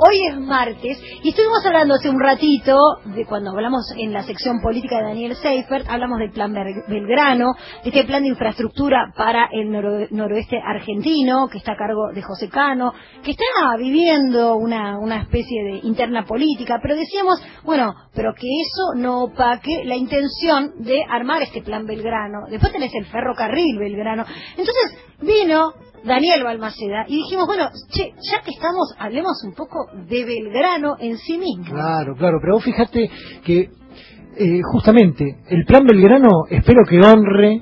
Hoy es martes y estuvimos hablando hace un ratito, de cuando hablamos en la sección política de Daniel Seifert, hablamos del plan Belgrano, de este plan de infraestructura para el noroeste argentino, que está a cargo de José Cano, que está viviendo una especie de interna política, pero decíamos, bueno, pero que eso no opaque la intención de armar este plan Belgrano. Después tenés el ferrocarril Belgrano. Entonces vino Daniel Balmaceda y dijimos, bueno, che, ya que estamos, hablemos un poco de Belgrano en sí mismo. Claro, pero vos fíjate que justamente el plan Belgrano espero que honre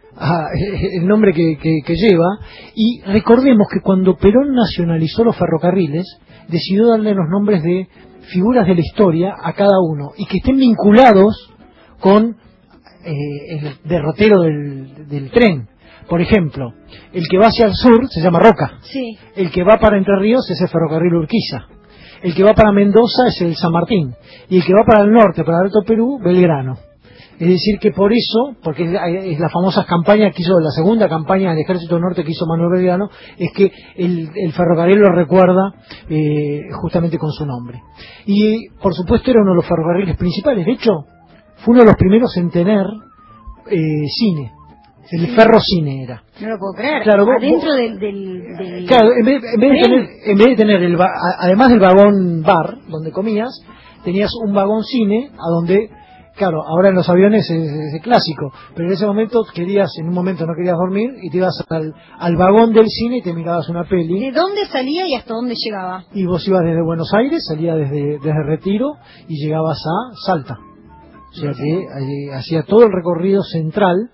el nombre que lleva, y recordemos que cuando Perón nacionalizó los ferrocarriles decidió darle los nombres de figuras de la historia a cada uno y que estén vinculados con el derrotero del tren. Por ejemplo, el que va hacia el sur se llama Roca. Sí. El que va para Entre Ríos es el ferrocarril Urquiza. El que va para Mendoza es el San Martín. Y el que va para el norte, para el Alto Perú, Belgrano. Es decir, que por eso, porque es la famosa campaña que hizo, la segunda campaña del Ejército Norte que hizo Manuel Belgrano, es que el ferrocarril lo recuerda justamente con su nombre. Y, por supuesto, era uno de los ferrocarriles principales. De hecho, fue uno de los primeros en tener cine. El ferrocine era. No lo puedo creer. Claro, adentro del claro, en vez de tener además del vagón bar donde comías, tenías un vagón cine a donde, claro, ahora en los aviones es clásico, pero en ese momento en un momento no querías dormir y te ibas al vagón del cine y te mirabas una peli. ¿De dónde salía y hasta dónde llegaba? Y vos ibas desde Buenos Aires, salía desde Retiro y llegabas a Salta. O sea que hacía todo el recorrido central.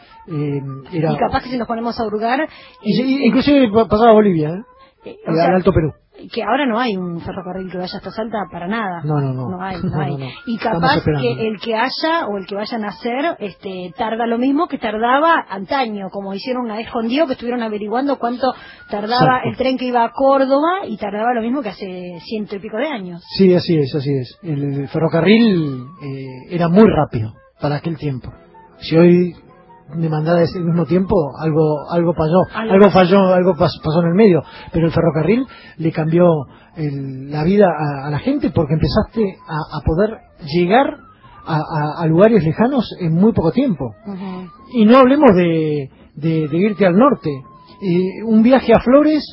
Y capaz que si nos ponemos a hurgar inclusive pasaba a Bolivia, al Alto Perú, que ahora no hay un ferrocarril que vaya hasta Salta para nada. No hay. Y capaz que el que haya o el que vayan a hacer tarda lo mismo que tardaba antaño, como hicieron una vez con Diego, que estuvieron averiguando cuánto tardaba el tren que iba a Córdoba, y tardaba lo mismo que hace 100 y pico de años. Sí, así es. El ferrocarril era muy rápido para aquel tiempo. Si hoy demandada ese mismo tiempo, algo pasó en el medio, pero el ferrocarril le cambió la vida a la gente, porque empezaste a poder llegar a lugares lejanos en muy poco tiempo. Uh-huh. Y no hablemos de irte al norte. Un viaje a Flores,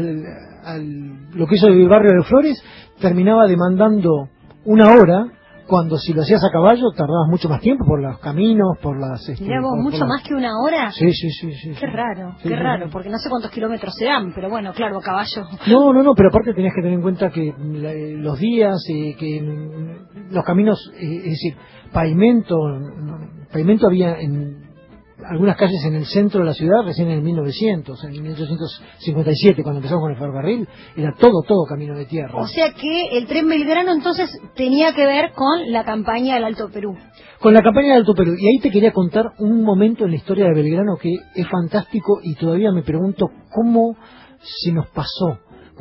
lo que hizo el barrio de Flores, terminaba demandando 1 hora, cuando si lo hacías a caballo tardabas mucho más tiempo por los caminos, por las... Mirá vos, ¿mucho más que 1 hora? Sí. Qué raro, porque no sé cuántos kilómetros serán, pero bueno, claro, a caballo. No, pero aparte tenías que tener en cuenta que los días, que los caminos, es decir, pavimento había en algunas calles en el centro de la ciudad recién en el 1900, en 1857, cuando empezamos con el ferrocarril, era todo camino de tierra. O sea que el tren Belgrano entonces tenía que ver con la campaña del Alto Perú. Con la campaña del Alto Perú. Y ahí te quería contar un momento en la historia de Belgrano que es fantástico, y todavía me pregunto cómo se nos pasó,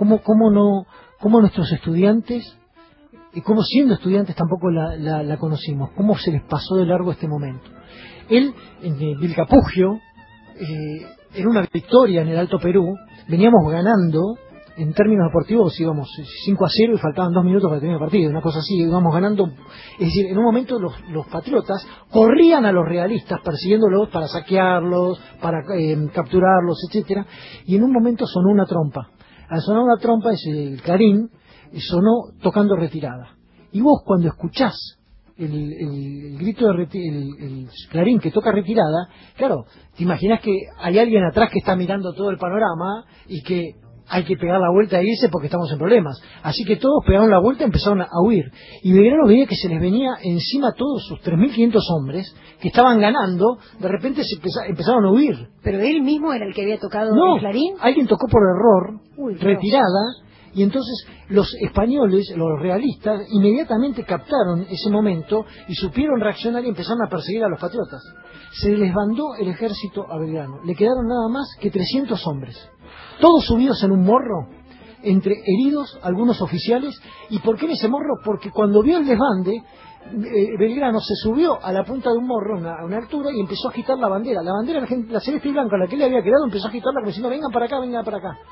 cómo nuestros estudiantes, y cómo siendo estudiantes tampoco la conocimos, cómo se les pasó de largo este momento. Él, en Vilcapugio, en una victoria en el Alto Perú, veníamos ganando, en términos deportivos íbamos 5-0 y faltaban 2 minutos para terminar el partido, una cosa así, íbamos ganando. Es decir, en un momento los patriotas corrían a los realistas persiguiéndolos para saquearlos, para capturarlos, etcétera, y en un momento sonó una trompa. Al sonar una trompa, es el clarín, sonó tocando retirada. Y vos, cuando escuchás el grito el clarín que toca retirada, claro, te imaginas que hay alguien atrás que está mirando todo el panorama y que hay que pegar la vuelta e irse porque estamos en problemas. Así que todos pegaron la vuelta y empezaron a huir. Y Belgrano veía que se les venía encima todos sus 3.500 hombres que estaban ganando, de repente empezaron a huir. ¿Pero él mismo era el que había tocado el clarín? Alguien tocó por error, retirada. Y entonces los españoles, los realistas, inmediatamente captaron ese momento y supieron reaccionar y empezaron a perseguir a los patriotas. Se les mandó el ejército a Belgrano. Le quedaron nada más que 300 hombres. Todos subidos en un morro, entre heridos, algunos oficiales. ¿Y por qué en ese morro? Porque cuando vio el desbande, Belgrano se subió a la punta de un morro, a una altura, y empezó a agitar la bandera. La bandera, la celeste y blanca, la que le había quedado, empezó a agitarla como diciendo, vengan para acá.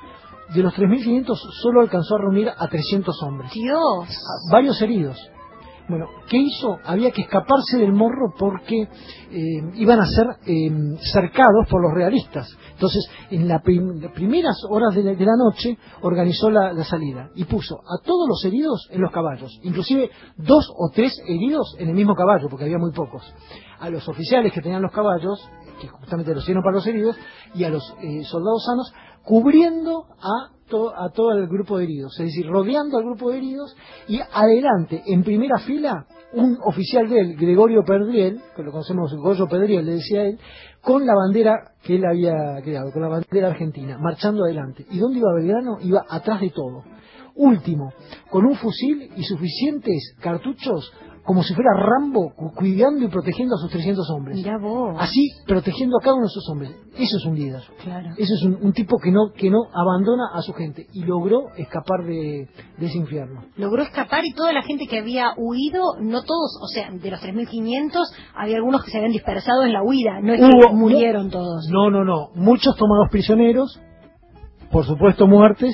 de los 3.500 solo alcanzó a reunir a 300 hombres. Dios. Varios heridos. Bueno, ¿qué hizo? Había que escaparse del Morro porque iban a ser cercados por los realistas. Entonces, en las primeras horas de la noche, organizó la salida y puso a todos los heridos en los caballos, inclusive 2 o 3 heridos en el mismo caballo, porque había muy pocos. A los oficiales que tenían los caballos, que justamente los hicieron para los heridos, y a los soldados sanos, cubriendo a todo el grupo de heridos, es decir, rodeando al grupo de heridos, y adelante, en primera fila, un oficial de él, Gregorio Perdriel, que lo conocemos, Goyo Perdriel, le decía él, con la bandera que él había creado, con la bandera argentina, marchando adelante. ¿Y dónde iba Belgrano? Iba atrás de todo. Último, con un fusil y suficientes cartuchos, como si fuera Rambo, cuidando y protegiendo a sus 300 hombres. Mirá vos. Así, protegiendo a cada uno de sus hombres. Eso es un líder. Claro. Eso es un tipo que no abandona a su gente. Y logró escapar de ese infierno. Logró escapar, y toda la gente que había huido, no todos, o sea, de los 3.500, había algunos que se habían dispersado en la huida. No es que murieron todos. No. Muchos tomados prisioneros, por supuesto muertes,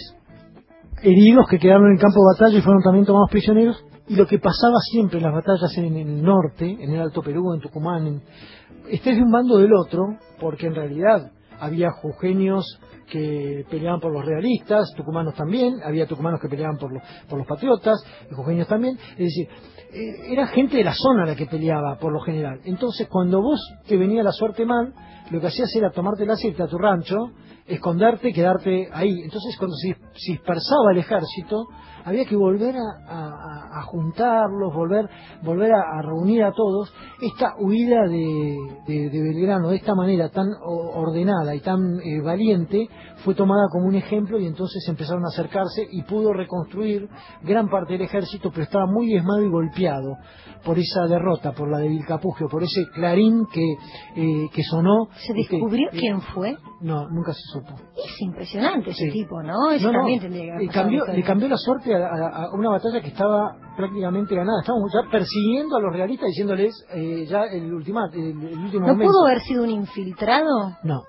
heridos que quedaron en el campo de batalla y fueron también tomados prisioneros. Y lo que pasaba siempre en las batallas en el norte, en el Alto Perú, en Tucumán, estés de un bando o del otro, porque en realidad había jujeños que peleaban por los realistas, tucumanos también, había tucumanos que peleaban por los patriotas, y jujeños también, es decir, era gente de la zona la que peleaba por lo general. Entonces, cuando vos te venía la suerte mal, lo que hacías era tomarte la irte a tu rancho, esconderte, quedarte ahí. Entonces, cuando se dispersaba el ejército, había que volver a juntarlos, volver a reunir a todos. Esta huida de Belgrano de esta manera tan ordenada y tan valiente fue tomada como un ejemplo, y entonces empezaron a acercarse y pudo reconstruir gran parte del ejército, pero estaba muy diezmado y golpeado por esa derrota, por la de Vilcapugio, por ese clarín que sonó. ¿Se descubrió quién fue? No, nunca se supo. Es impresionante ese tipo, ¿no? Eso también tendría que haber pasado. Le cambió la suerte a una batalla que estaba prácticamente ganada. Estábamos ya persiguiendo a los realistas, diciéndoles ya el último ¿No momento. pudo haber sido un infiltrado? No.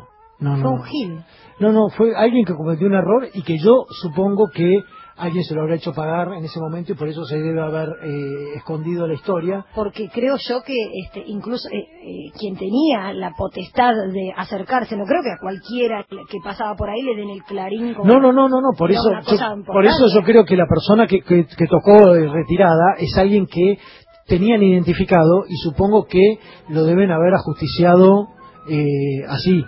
Fue un gil. No, fue alguien que cometió un error, y que yo supongo que alguien se lo habrá hecho pagar en ese momento, y por eso se debe haber escondido la historia. Porque creo yo que incluso quien tenía la potestad de acercarse, no creo que a cualquiera que pasaba por ahí le den el clarín. Como No, por eso yo creo que la persona que tocó retirada es alguien que tenían identificado, y supongo que lo deben haber ajusticiado así,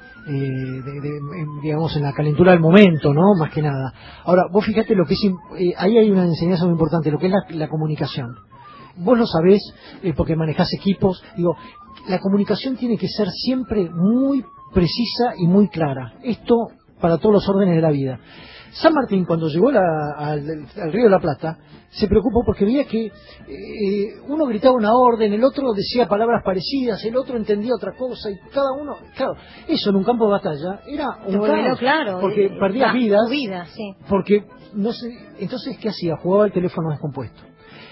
digamos, en la calentura del momento, ¿no? Más que nada. Ahora, vos fíjate lo que es, ahí hay una enseñanza muy importante, lo que es la comunicación. Vos lo sabés, porque manejás equipos. Digo, la comunicación tiene que ser siempre muy precisa y muy clara. Esto para todos los órdenes de la vida. San Martín, cuando llegó al Río de la Plata, se preocupó porque veía que uno gritaba una orden, el otro decía palabras parecidas, el otro entendía otra cosa, y cada uno, claro, eso en un campo de batalla era un caos, claro, porque perdías vidas, sí. porque no sé, entonces ¿qué hacía? Jugaba el teléfono descompuesto.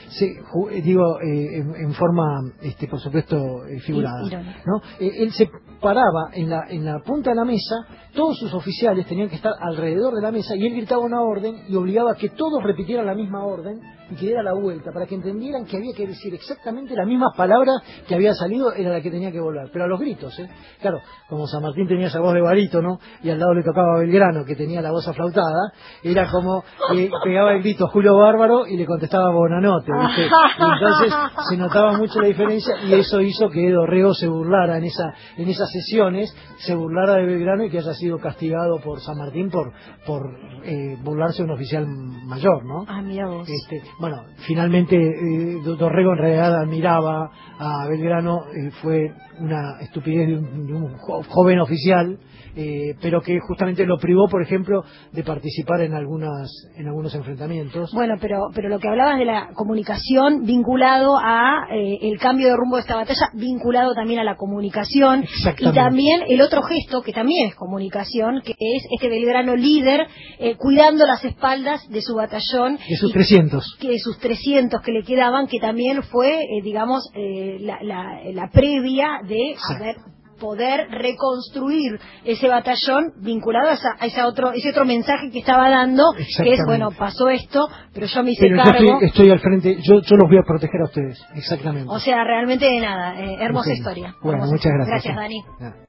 En forma, por supuesto, figurada, ¿no? Él se paraba en la punta de la mesa, todos sus oficiales tenían que estar alrededor de la mesa, y él gritaba una orden y obligaba a que todos repitieran la misma orden y que diera la vuelta, para que entendieran que había que decir exactamente la misma palabra que había salido, era la que tenía que volver, pero a los gritos, Claro, como San Martín tenía esa voz de barítono, y al lado le tocaba Belgrano, que tenía la voz aflautada, era como pegaba el grito Julio Bárbaro y le contestaba Bonanote, ¿viste? Y entonces se notaba mucho la diferencia, y eso hizo que Dorrego se burlara en esas sesiones, se burlara de Belgrano, y que haya sido castigado por San Martín por burlarse de un oficial mayor, ¿no? Ah, mira vos. Bueno, finalmente Dorrego en realidad admiraba a Belgrano, fue una estupidez de un joven oficial, pero que justamente lo privó, por ejemplo, de participar en algunos enfrentamientos. Bueno, pero lo que hablabas de la comunicación vinculado a el cambio de rumbo de esta batalla, vinculado también a la comunicación, y también el otro gesto que también es comunicación, que es este Belgrano líder cuidando las espaldas de su batallón, de sus 300 que le quedaban, que también fue digamos la previa de haber poder reconstruir ese batallón vinculado a ese otro mensaje que estaba dando, que es, bueno, pasó esto, pero yo me hice cargo. Yo estoy al frente, yo los voy a proteger a ustedes, exactamente. O sea, realmente nada, hermosa historia. Bueno, hermosa muchas historia. gracias. Gracias, Dani.